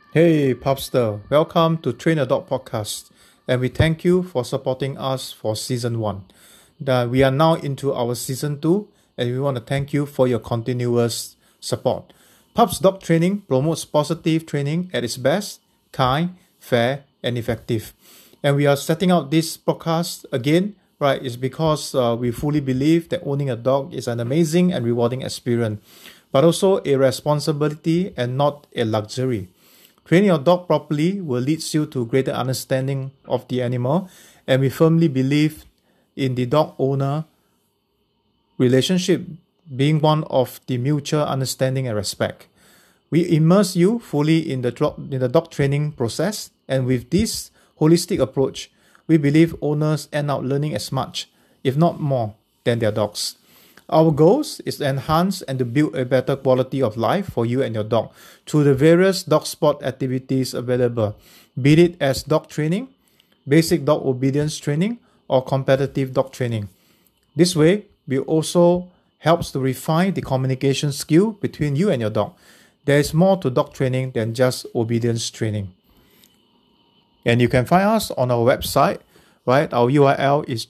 Hey, Popster, welcome to Train a Dog podcast, and we thank you for supporting us for season 1. We are now into our season 2, and we want to thank you for your continuous support. Pups Dog Training promotes positive training at its best, kind, fair, and effective. And we are setting out this podcast again, right? It's because we fully believe that owning a dog is an amazing and rewarding experience, but also a responsibility and not a luxury. Training your dog properly will lead you to greater understanding of the animal, and we firmly believe in the dog owner relationship being one of the mutual understanding and respect. We immerse you fully in the dog training process, and with this holistic approach, we believe owners end up learning as much, if not more, than their dogs. Our goals is to enhance and to build a better quality of life for you and your dog through the various dog sport activities available, be it as dog training, basic dog obedience training, or competitive dog training. This way, we also helps to refine the communication skill between you and your dog. There is more to dog training than just obedience training. And you can find us on our website, right? Our URL is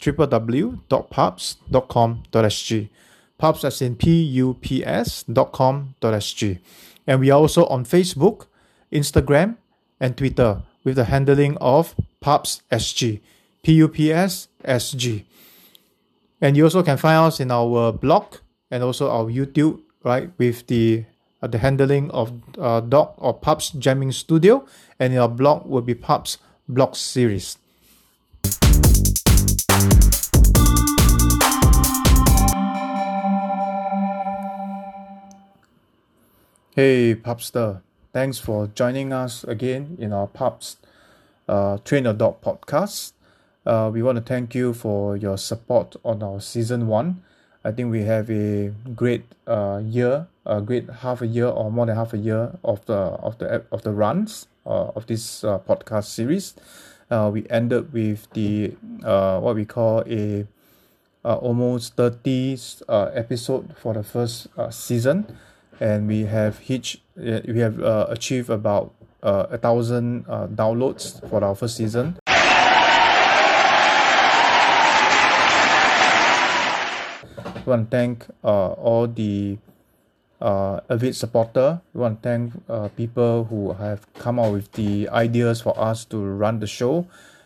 www.pups.com.sg. Pups as in pups.com.sg. And we are also on Facebook, Instagram, and Twitter with the handling of PupsSG, PUPSSG. And you also can find us in our blog and also our YouTube, right, with the handling of Dog or Pups Jamming Studio, and in our blog will be Pups Blog Series. Hey, Pupster. Thanks for joining us again in our Pups Train Your Dog podcast. We want to thank you for your support on our season 1. I think we have a great year, a great half a year or more than half a year of the runs of this podcast series. We ended with the what we call a almost 30 episode for the first season. And we have achieved about 1,000 downloads for our first season. We want to thank all the avid supporter. We want to thank people who have come up with the ideas for us to run the show,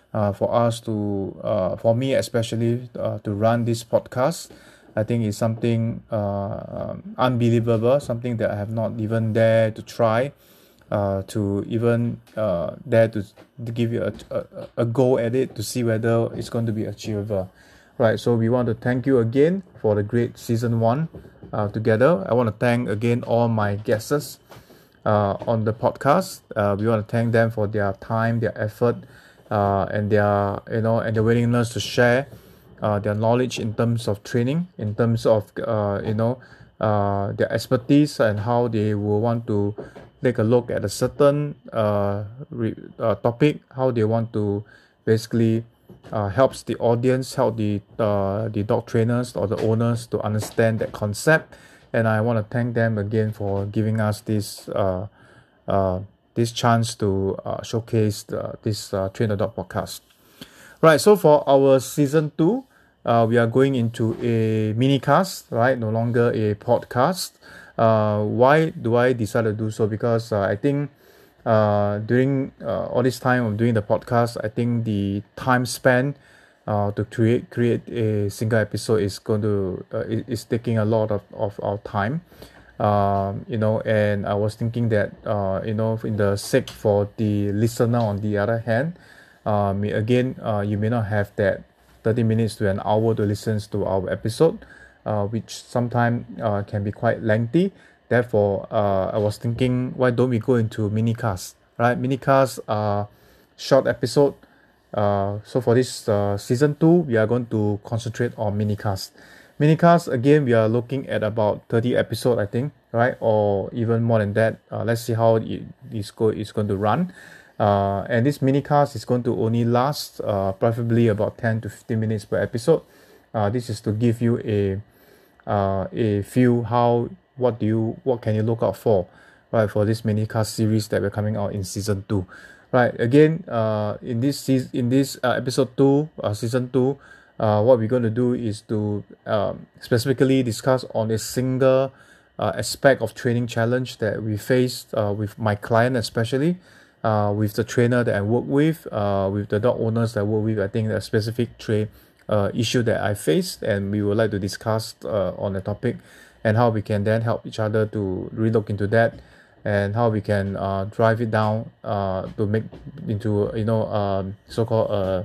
for me especially to run this podcast. I think it's something unbelievable, something that I have not even dared to try, to even dare to give you a go at it to see whether it's going to be achievable. Right, so we want to thank you again for the great season 1 together. I want to thank again all my guests on the podcast. We want to thank them for their time, their effort, and their and their willingness to share their knowledge in terms of training, in terms of their expertise and how they will want to take a look at a certain topic, how they want to basically helps the audience, help the dog trainers or the owners to understand that concept. And I want to thank them again for giving us this chance to showcase this Train the Dog podcast. Right, so for our season 2, we are going into a mini cast, right? No longer a podcast. Why do I decide to do so? Because I think during all this time of doing the podcast, I think the time span to create a single episode is going to is taking a lot of our time. And I was thinking that in the sake for the listener on the other hand, you may not have that 30 minutes to an hour to listen to our episode, which sometimes can be quite lengthy. Therefore, I was thinking, why don't we go into minicasts, right? Minicasts are short episode. So for this season 2, we are going to concentrate on minicasts. Minicasts, again, we are looking at about 30 episodes, I think, right? Or even more than that. Let's see how it's going to run. And this minicast is going to only last preferably about 10 to 15 minutes per episode. This is to give you a feel what can you look out for right, for this mini cast series that we're coming out in season 2. Right, again, in this episode 2, season 2, what we're going to do is to specifically discuss on a single aspect of training challenge that we faced with my client, especially with the trainer that I work with the dog owners that I work with. I think a specific issue that I faced, and we would like to discuss on the topic and how we can then help each other to relook into that, and how we can drive it down to make into so-called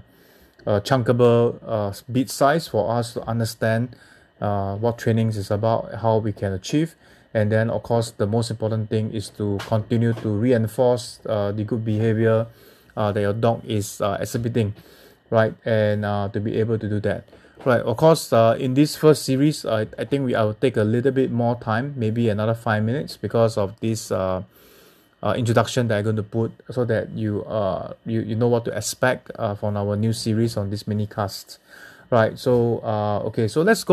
chunkable bit size for us to understand what trainings is about, how we can achieve. And then of course the most important thing is to continue to reinforce the good behavior that your dog is exhibiting, right? And to be able to do that, right? Of course, in this first series, I think I will take a little bit more time, maybe another 5 minutes, because of this introduction that I'm going to put, so that you know what to expect from our new series on this mini cast, right? So okay, so let's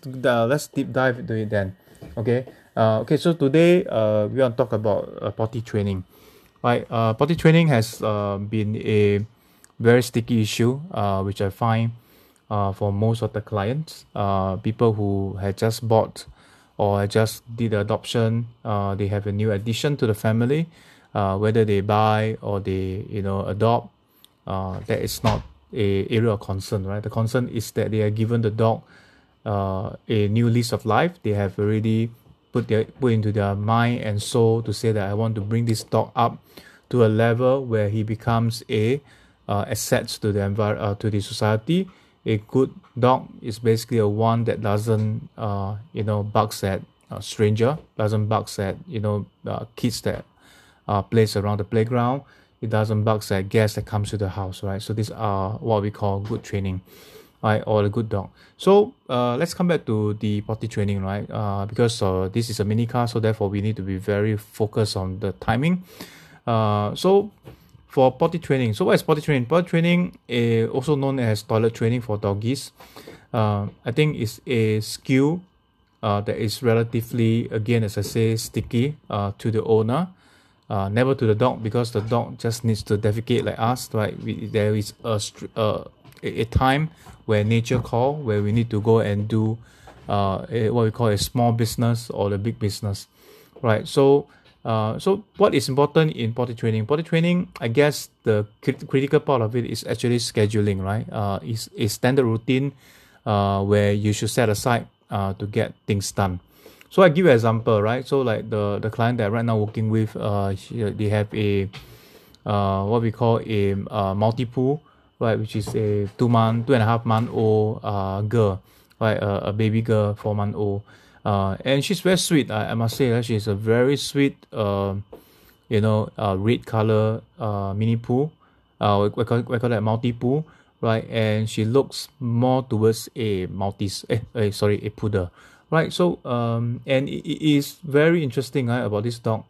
deep dive into it then. Okay, so today we want to talk about potty training, right? Potty training has been a very sticky issue, which I find for most of the clients, people who had just bought or just did the adoption, they have a new addition to the family, whether they buy or they adopt, that is not a area of concern, right? The concern is that they are given the dog a new lease of life. They have already put into their mind and soul to say that I want to bring this dog up to a level where he becomes a assets to the to the society. A good dog is basically a one that doesn't barks at stranger, doesn't barks at kids that plays around the playground. It doesn't barks at guests that comes to the house, right? So these are what we call good training, right, or a good dog. So let's come back to the potty training, right? Because this is a mini car, so therefore we need to be very focused on the timing. So for potty training, so what is potty training? Potty training is also known as toilet training for doggies. I think it's a skill that is relatively, again, as I say, sticky to the owner, never to the dog, because the dog just needs to defecate like us, right? There is a time where nature call, where we need to go and do what we call a small business or the big business, right? So what is important in potty training? Potty training, I guess the critical part of it is actually scheduling, right? It's a standard routine where you should set aside to get things done. So I give you an example, right? So like the client that I'm right now working with, they have a what we call a multi-pool, right? Which is a 2.5 month old girl, right? A baby girl, 4-month old. And she's very sweet. I must say that she's a very sweet, red color mini pool. We call that multi pool, right? And she looks more towards a Maltese, a poodle, right? So and it is very interesting, right, about this dog.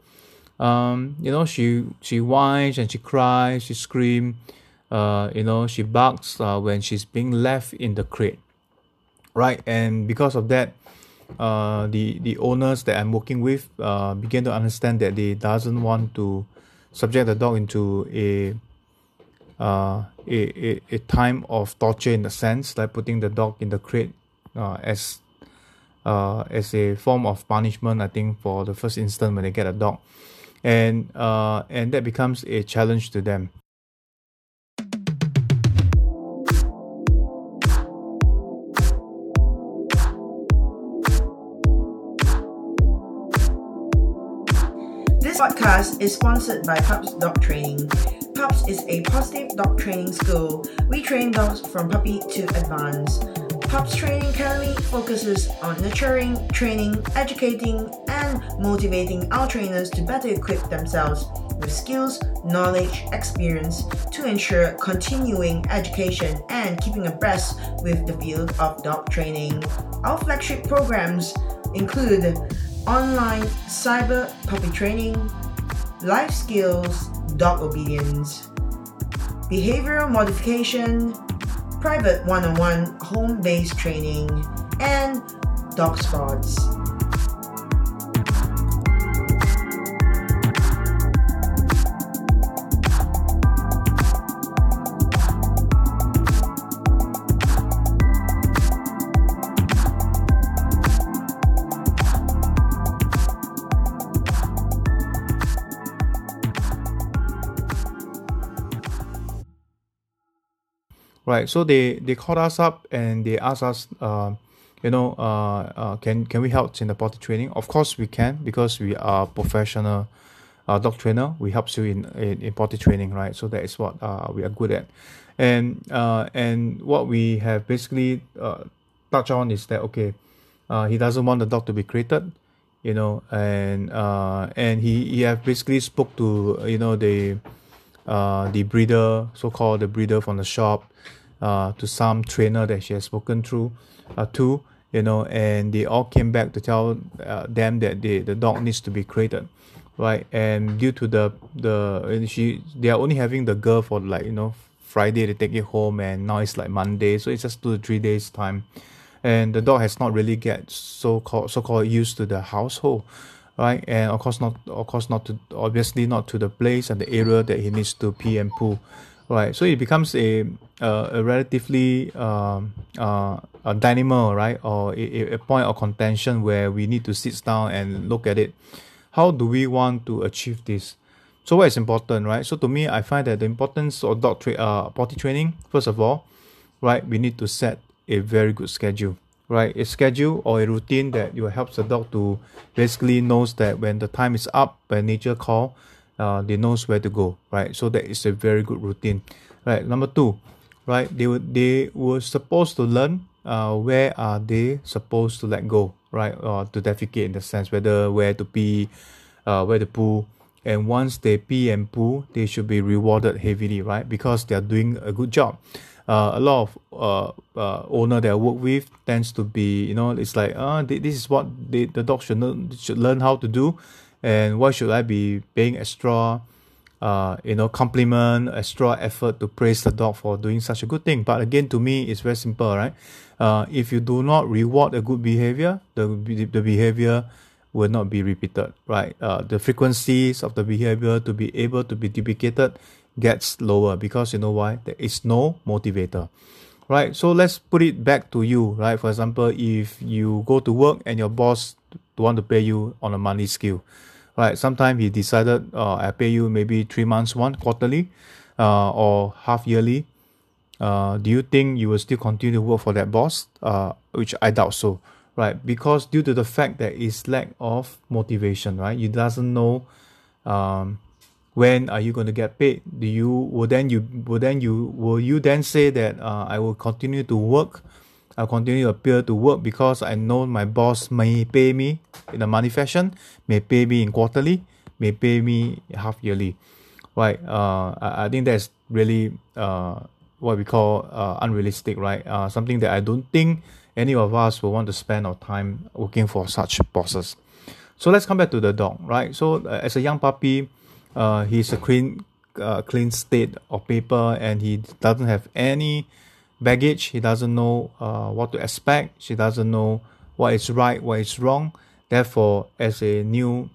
She whines and she cries, she screams, she barks when she's being left in the crate, right? And because of that, the owners that I'm working with begin to understand that they doesn't want to subject the dog into a time of torture, in the sense like putting the dog in the crate as a form of punishment, I think, for the first instance when they get a dog, and that becomes a challenge to them. This podcast is sponsored by Pups Dog Training. Pups is a positive dog training school. We train dogs from puppy to advanced. Pups Training Academy focuses on nurturing, training, educating, and motivating our trainers to better equip themselves with skills, knowledge, experience to ensure continuing education and keeping abreast with the field of dog training. Our flagship programs include online cyber puppy training, life skills, dog obedience, behavioral modification, private one-on-one home-based training, and dog squads. right? So they called us up and they asked us, can we help in the potty training? Of course we can, because we are professional dog trainer. We help you in potty training, right? So that is what we are good at. And what we have basically touched on is that, okay, he doesn't want the dog to be crated, and he have basically spoke to the breeder, so-called the breeder from the shop, to some trainer that she has spoken to, and they all came back to tell them that the dog needs to be crated, right? And due to they are only having the girl for Friday, they take it home, and now it's like Monday, so it's just 2 to 3 days time, and the dog has not really get so-called used to the household, right? And obviously not to the place and the area that he needs to pee and poo, right? So it becomes a relatively a dilemma, right? Or a point of contention where we need to sit down and look at it. How do we want to achieve this? So what is important, right? So to me, I find that the importance of potty training, first of all, right, we need to set a very good schedule, right? A schedule or a routine that helps the dog to basically knows that when the time is up, when nature call, they knows where to go, right? So that is a very good routine, right? Number 2, right? They were supposed to learn where are they supposed to let go, right? Or to defecate, in the sense where to pee, where to poo. And once they pee and poo, they should be rewarded heavily, right? Because they are doing a good job. A lot of owner that I work with tends to be, it's like, this is what the dog should learn how to do, and why should I be paying extra, compliment, extra effort to praise the dog for doing such a good thing? But again, to me, it's very simple, right? If you do not reward a good behavior, the behavior will not be repeated, right? The frequencies of the behavior to be able to be duplicated gets lower, because you know why? There is no motivator, right? So let's put it back to you, right? For example, if you go to work and your boss want to pay you on a monthly scale, right? Sometimes he decided, I pay you maybe 3 months quarterly, or half yearly. Do you think you will still continue to work for that boss? Which I doubt so, right? Because due to the fact that it's lack of motivation, right? You doesn't know when are you going to get paid. Will you then say that I will continue to work, I'll continue to appear to work because I know my boss may pay me in a money fashion, may pay me in quarterly, may pay me half yearly, right? I think that's really what we call unrealistic, right? Something that I don't think any of us will want to spend our time working for such bosses. So let's come back to the dog, right? So as a young puppy, he's a clean state of paper, and he doesn't have any baggage. He doesn't know what to expect. She doesn't know what is right, what is wrong. Therefore, as a new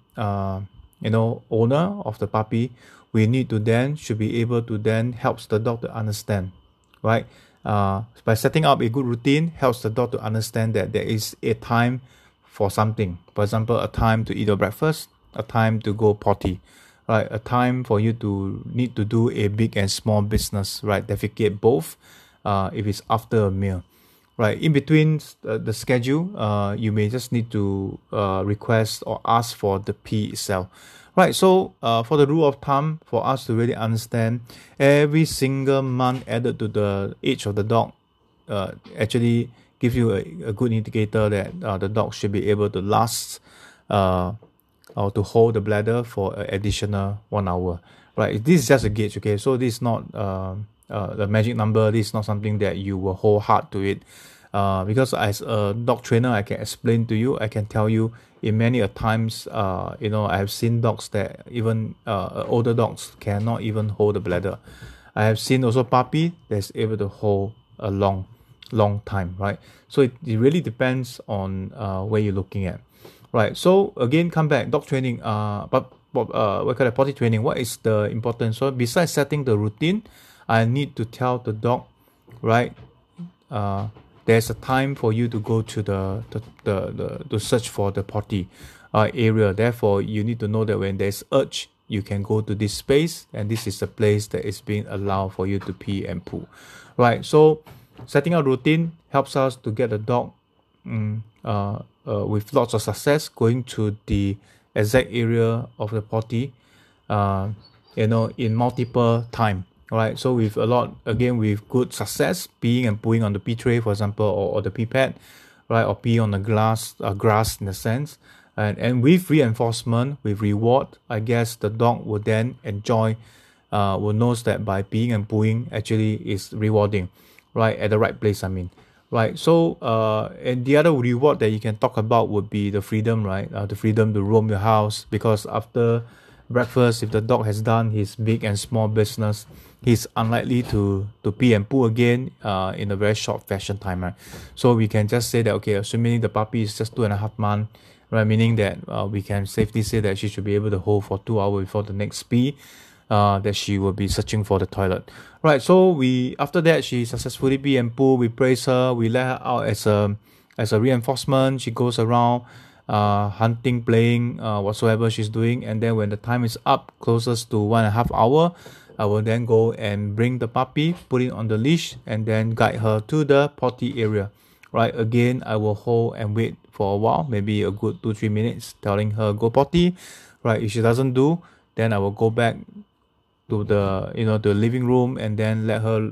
owner of the puppy, we need to should be able to help the dog to understand, right? By setting up a good routine, helps the dog to understand that there is a time for something. For example, a time to eat your breakfast, a time to go potty, right? A time for you to need to do a big and small business, right? Defecate both, if it's after a meal, right? In between the schedule, you may just need to request or ask for the pee itself, right? So for the rule of thumb, for us to really understand, every single month added to the age of the dog actually gives you a good indicator that the dog should be able to last or to hold the bladder for an additional 1 hour, right? This is just a gauge, okay? So this is not the magic number. This is not something that you will hold hard to it, because as a dog trainer, I can explain to you, I can tell you in many a times, I have seen dogs that even older dogs cannot even hold the bladder. I have seen also puppy that's able to hold a long time, right? So it really depends on where you're looking at, right? So again, come back, dog training, but what kind of potty training? What is the importance? So besides setting the routine, I need to tell the dog, right? There's a time for you to go to to search for the potty area. Therefore, you need to know that when there's urge, you can go to this space, and this is the place that is being allowed for you to pee and poo, right? So setting out routine helps us to get the dog with lots of success going to the exact area of the potty, in multiple time. Right, so with with good success, peeing and pooing on the pee tray, for example, or the pee pad, right, or pee on the grass in a sense, and with reinforcement, with reward, I guess the dog will then enjoy, will knows that by peeing and pooing actually is rewarding, right, at the right place. I mean, right. So and the other reward that you can talk about would be the freedom, right, the freedom to roam your house, because after breakfast, if the dog has done his big and small business, he's unlikely to pee and poo again in a very short fashion time, right? So we can just say that, okay, assuming the puppy is just 2.5 months, right, meaning that we can safely say that she should be able to hold for 2 hours before the next pee, that she will be searching for the toilet, right? So after that she successfully pee and poo, we praise her, we let her out as a reinforcement. She goes around hunting, playing, whatsoever she's doing, and then when the time is up, closest to 1.5 hours, I will then go and bring the puppy, put it on the leash, and then guide her to the potty area, right? Again, I will hold and wait for a while, maybe a good 2-3 minutes, telling her go potty, right? If she doesn't do, then I will go back to the living room, and then let her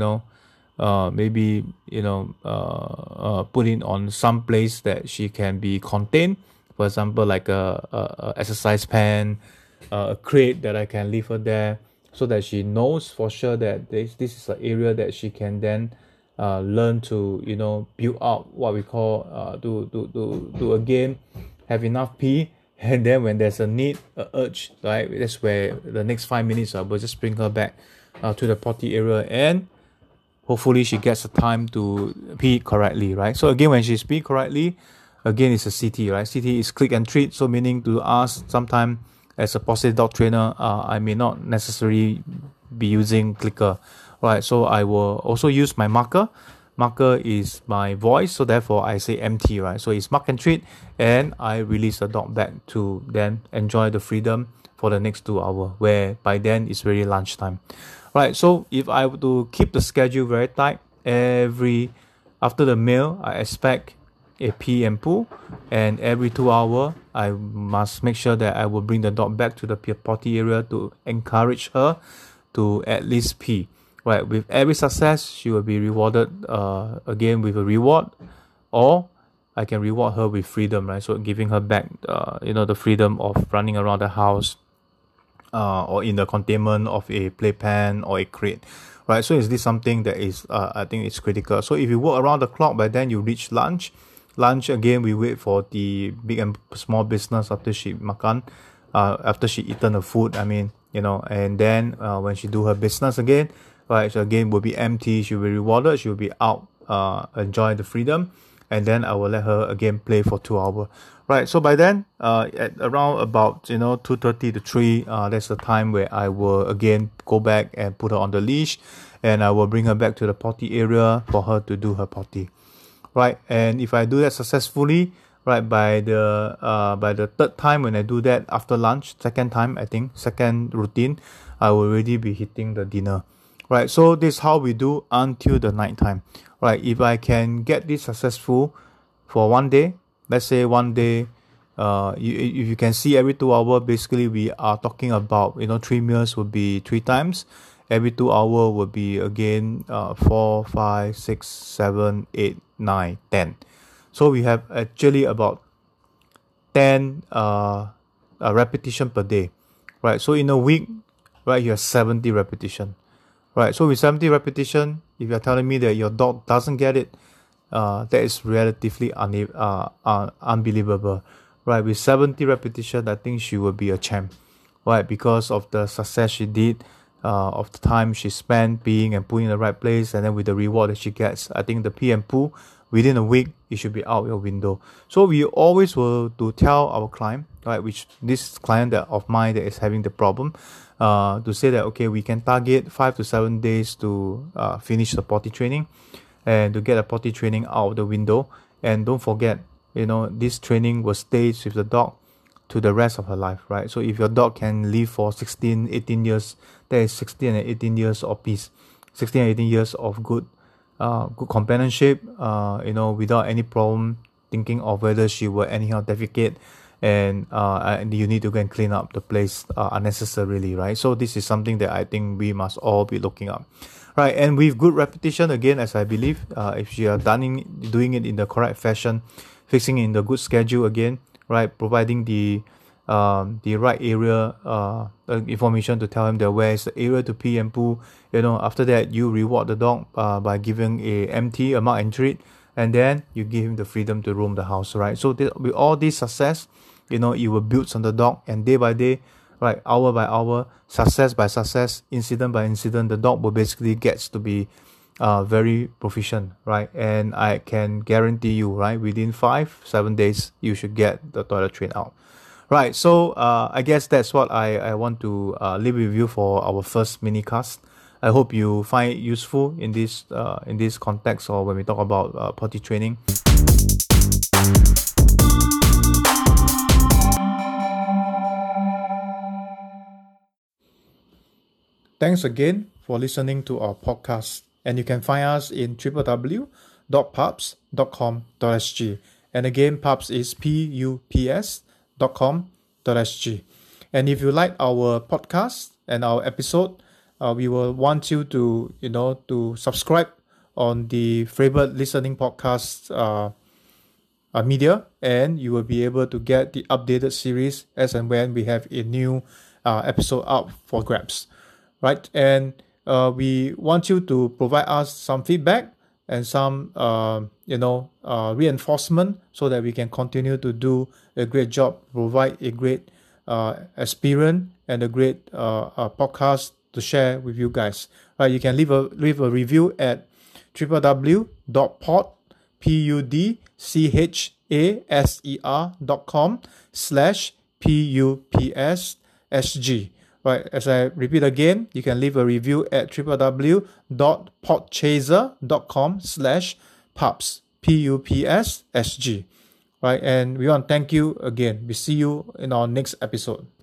put it on some place that she can be contained, for example, like a exercise pen, a crate that I can leave her there, so that she knows for sure that this is an area that she can then learn to build out what we call to again have enough pee. And then when there's a need, a urge, right, that's where the next 5 minutes I will just bring her back to the potty area, and hopefully she gets the time to pee correctly, right? So again, when she's pee correctly, again, it's a CT, right? CT is click and treat, so meaning to us, sometimes as a positive dog trainer, I may not necessarily be using clicker, right? So I will also use my marker. Marker is my voice, so therefore I say MT, right? So it's mark and treat, and I release the dog back to then enjoy the freedom for the next 2 hours, where by then it's really lunchtime, right? So if I were to keep the schedule very tight, after the meal, I expect a pee and poo, and every 2 hours I must make sure that I will bring the dog back to the potty area to encourage her to at least pee, right? With every success, she will be rewarded again with a reward, or I can reward her with freedom, right? So giving her back the freedom of running around the house, or in the containment of a playpen or a crate, right? So is this something that is I think it's critical. So if you work around the clock, by then you reach lunch again, we wait for the big and small business after she makan, after she eaten the food, and then when she do her business again, right, so again will be empty, she will be rewarded, she will be out, enjoy the freedom, and then I will let her again play for 2 hours, right? So by then at around about 2:30 to 3, that's the time where I will again go back and put her on the leash, and I will bring her back to the potty area for her to do her potty, right? And if I do that successfully, right, by the third time when I do that after lunch, second routine, I will already be hitting the dinner, right? So this is how we do until the night time, right? If I can get this successful for one day, let's say one day, if you can see every 2 hours, basically we are talking about 3 meals would be 3 times. Every 2 hours would be again 4, 5, 6, 7, 8, 9, 10. So we have actually about 10 repetition per day, right? So in a week, right, you have 70 repetition, right? So with 70 repetition, if you're telling me that your dog doesn't get it, that is relatively unbelievable, right? With 70 repetition, I think she will be a champ, right? Because of the success she did, of the time she spent peeing and pooing in the right place, and then with the reward that she gets, I think the pee and poo within a week, it should be out your window. So we always will to tell our client, right, which this client of mine that is having the problem, to say that, okay, we can target 5 to 7 days to finish the potty training, and to get a potty training out of the window. And don't forget, this training will stay with the dog to the rest of her life, right? So if your dog can live for 16, 18 years, that is 16 and 18 years of peace, 16 and 18 years of good companionship, without any problem thinking of whether she will anyhow defecate, and you need to go and clean up the place unnecessarily, right? So this is something that I think we must all be looking up, right? And with good repetition, again, as I believe, if you are doing it in the correct fashion, fixing it in the good schedule again, right? Providing the right area information to tell him that where is the area to pee and poo. After that, you reward the dog by giving a mark and treat, and then you give him the freedom to roam the house, right? So with all this success, it will build on the dog, and day by day, right, hour by hour, success by success, incident by incident, the dog will basically gets to be very proficient, right? And I can guarantee you, right, within 5-7 days, you should get the toilet train out. Right, so I guess that's what I want to leave with you for our first mini cast. I hope you find it useful in this context, or when we talk about potty training. Thanks again for listening to our podcast, and you can find us in www.pups.com.sg, and again, pups is pups.com.sg. And if you like our podcast and our episode, we will want you to subscribe on the favorite listening podcast media, and you will be able to get the updated series as and when we have a new episode up for grabs, right? And we want you to provide us some feedback and some reinforcement, so that we can continue to do a great job, provide a great experience and a great podcast to share with you guys. Right, you can leave a review at www.pudcaser.com/PUPSSG. Right, as I repeat again, you can leave a review at www.podchaser.com/pups, PUPSSG. Right, and we want to thank you again. We see you in our next episode.